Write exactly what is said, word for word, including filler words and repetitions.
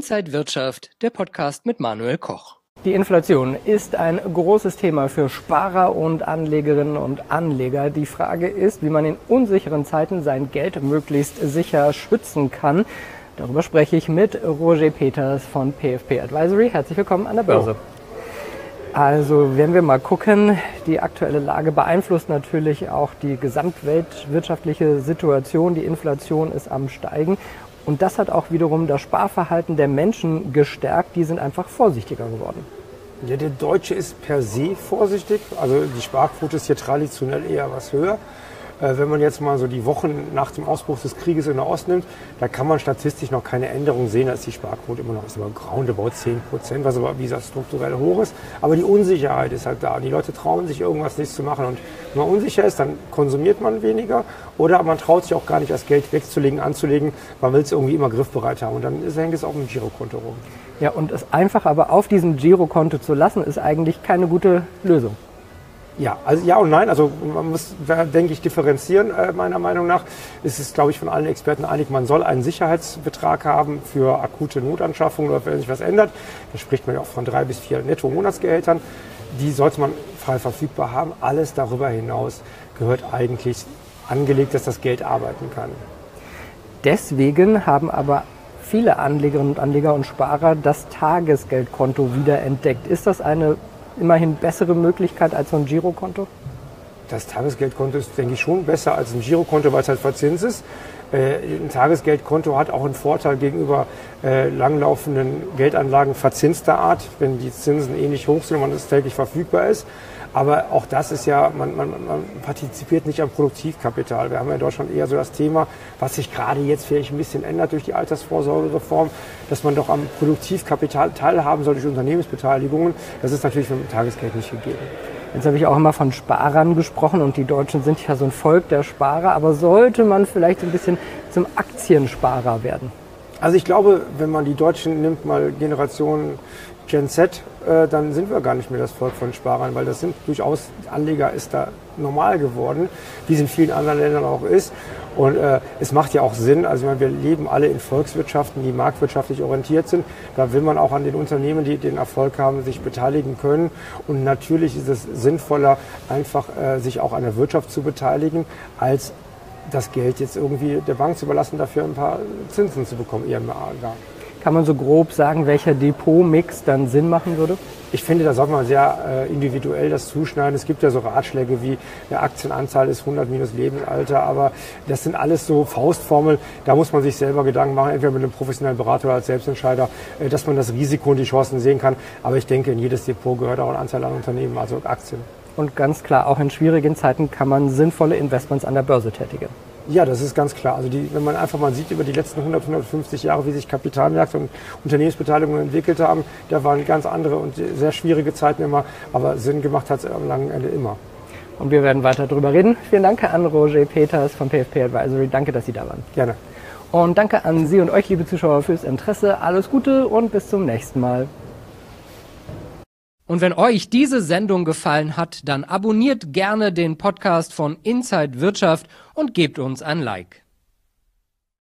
Inside Wirtschaft, der Podcast mit Manuel Koch. Die Inflation ist ein großes Thema für Sparer und Anlegerinnen und Anleger. Die Frage ist, wie man in unsicheren Zeiten sein Geld möglichst sicher schützen kann. Darüber spreche ich mit Roger Peters von P F P Advisory. Herzlich willkommen an der Börse. Also, wenn wir mal gucken, die aktuelle Lage beeinflusst natürlich auch die gesamtweltwirtschaftliche Situation. Die Inflation ist am Steigen. Und das hat auch wiederum das Sparverhalten der Menschen gestärkt. Die sind einfach vorsichtiger geworden. Ja, der Deutsche ist per se vorsichtig. Also die Sparquote ist hier traditionell eher was höher. Äh, wenn man jetzt mal so die Wochen nach dem Ausbruch des Krieges in der Ost nimmt, da kann man statistisch noch keine Änderung sehen. Da ist die Sparquote immer noch ist aber roundabout zehn Prozent, was aber wie gesagt strukturell hoch ist. Aber die Unsicherheit ist halt da. Die Leute trauen sich irgendwas nicht zu machen. Und wenn man unsicher ist, dann konsumiert man weniger. Oder man traut sich auch gar nicht, das Geld wegzulegen, anzulegen. Man will es irgendwie immer griffbereit haben. Und dann hängt es auf dem Girokonto rum. Ja, und es einfach aber auf diesem Girokonto zu lassen, ist eigentlich keine gute Lösung. Ja, also ja und nein. Also man muss, denke ich, differenzieren. Äh, meiner Meinung nach ist es, glaube ich, von allen Experten einig, man soll einen Sicherheitsbetrag haben für akute Notanschaffungen oder wenn sich was ändert. Da spricht man ja auch von drei bis vier Netto-Monatsgehältern. Die sollte man frei verfügbar haben. Alles darüber hinaus gehört eigentlich angelegt, dass das Geld arbeiten kann. Deswegen haben aber viele Anlegerinnen und Anleger und Sparer das Tagesgeldkonto wiederentdeckt. Ist das eine immerhin bessere Möglichkeit als so ein Girokonto? Das Tagesgeldkonto ist, denke ich, schon besser als ein Girokonto, weil es halt verzinst ist. Äh, ein Tagesgeldkonto hat auch einen Vorteil gegenüber äh, langlaufenden Geldanlagen verzinster Art, wenn die Zinsen ähnlich hoch sind und man es täglich verfügbar ist. Aber auch das ist ja, man, man, man partizipiert nicht am Produktivkapital. Wir haben ja in Deutschland eher so das Thema, was sich gerade jetzt vielleicht ein bisschen ändert durch die Altersvorsorgereform, dass man doch am Produktivkapital teilhaben soll durch Unternehmensbeteiligungen. Das ist natürlich mit dem Tagesgeld nicht gegeben. Jetzt habe ich auch immer von Sparern gesprochen und die Deutschen sind ja so ein Volk der Sparer. Aber sollte man vielleicht ein bisschen zum Aktiensparer werden? Also ich glaube, wenn man die Deutschen nimmt, mal Generation Gen Z, äh, dann sind wir gar nicht mehr das Volk von Sparern, weil das sind durchaus, Anleger ist da normal geworden, wie es in vielen anderen Ländern auch ist. Und äh, es macht ja auch Sinn, also ich meine, wir leben alle in Volkswirtschaften, die marktwirtschaftlich orientiert sind. Da will man auch an den Unternehmen, die den Erfolg haben, sich beteiligen können. Und natürlich ist es sinnvoller, einfach äh, sich auch an der Wirtschaft zu beteiligen, als das Geld jetzt irgendwie der Bank zu überlassen, dafür ein paar Zinsen zu bekommen, eher gar. Kann man so grob sagen, welcher Depotmix dann Sinn machen würde? Ich finde, da sollte man sehr äh, individuell das zuschneiden. Es gibt ja so Ratschläge wie, eine Aktienanzahl ist hundert minus Lebensalter, aber das sind alles so Faustformeln. Da muss man sich selber Gedanken machen, entweder mit einem professionellen Berater oder als Selbstentscheider, äh, dass man das Risiko und die Chancen sehen kann. Aber ich denke, in jedes Depot gehört auch eine Anzahl an Unternehmen, also Aktien. Und ganz klar, auch in schwierigen Zeiten kann man sinnvolle Investments an der Börse tätigen. Ja, das ist ganz klar. Also die, wenn man einfach mal sieht über die letzten hundert, hundertfünfzig Jahre, wie sich Kapitalmärkte und Unternehmensbeteiligungen entwickelt haben, da waren ganz andere und sehr schwierige Zeiten immer, aber Sinn gemacht hat es am langen Ende immer. Und wir werden weiter darüber reden. Vielen Dank an Roger Peters von P F P Advisory. Danke, dass Sie da waren. Gerne. Und danke an Sie und euch, liebe Zuschauer, fürs Interesse. Alles Gute und bis zum nächsten Mal. Und wenn euch diese Sendung gefallen hat, dann abonniert gerne den Podcast von Inside Wirtschaft und gebt uns ein Like.